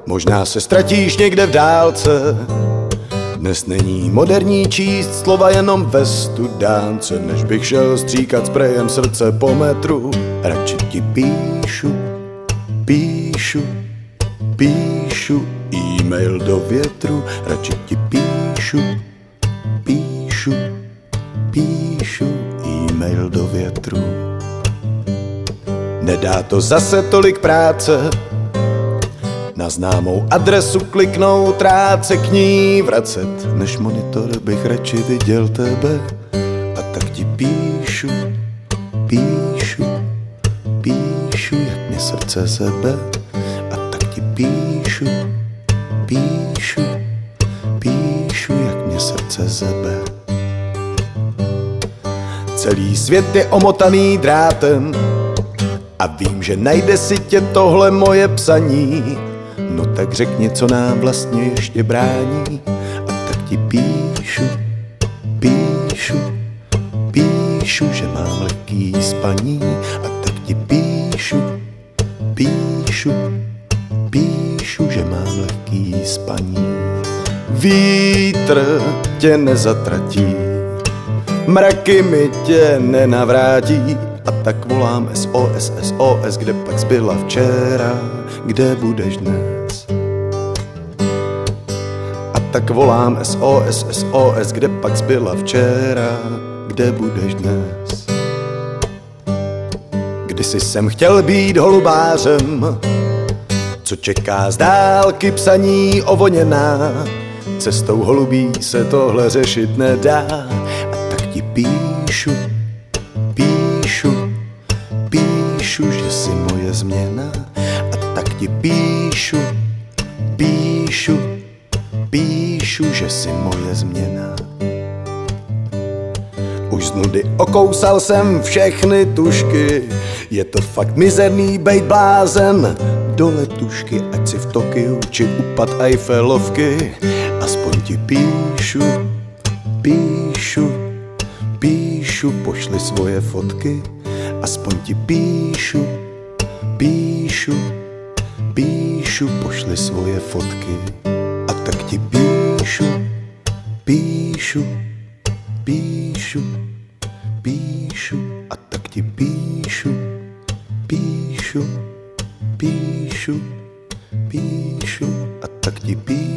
Možná se ztratíš někde v dálce. Dnes není moderní číst slova jenom ve studánce. Než bych šel stříkat sprejem srdce po metru, radši ti píšu, píšu, píšu e-mail do větru. Radši ti píšu, píšu, píšu e-mail do větru. Nedá to zase tolik práce, na známou adresu kliknout, rád se k ní vracet. Než monitor bych radši viděl tebe. A tak ti píšu, píšu, píšu, jak mě srdce sebe. A tak ti píšu, píšu, píšu, jak mě srdce sebe. Celý svět je omotaný drátem a vím, že najde si tě tohle moje psaní. No tak řekni, co nám vlastně ještě brání. A tak ti píšu, píšu, píšu, že mám lehký spaní. A tak ti píšu, píšu, píšu, že mám lehký spaní. Vítr tě nezatratí, mraky mi tě nenavrátí. A tak volám SOS, SOS, kde pak zbyla včera, kde budeš dnes? A tak volám SOS, SOS, kde pak zbyla včera, kde budeš dnes? Kdysi jsem chtěl být holubářem, co čeká z dálky psaní ovoněná. Cestou holubí se tohle řešit nedá. A tak ti píšu, píšu, píšu, že jsi moje změna. A tak ti píšu, píšu, píšu, že jsi moje změna. Už z nudy okousal jsem všechny tušky, je to fakt mizerný bejt blázen. Do letušky, ať si v Tokiu či upad Eiffelovky. Aspoň ti píšu, píšu, píšu, pošli svoje fotky. Aspoň ti píšu, píšu, píšu, pošli svoje fotky. A tak ti píšu, píšu, píšu, píšu. A tak ti píšu, píšu, píšu, píšu. A tak ti píšu.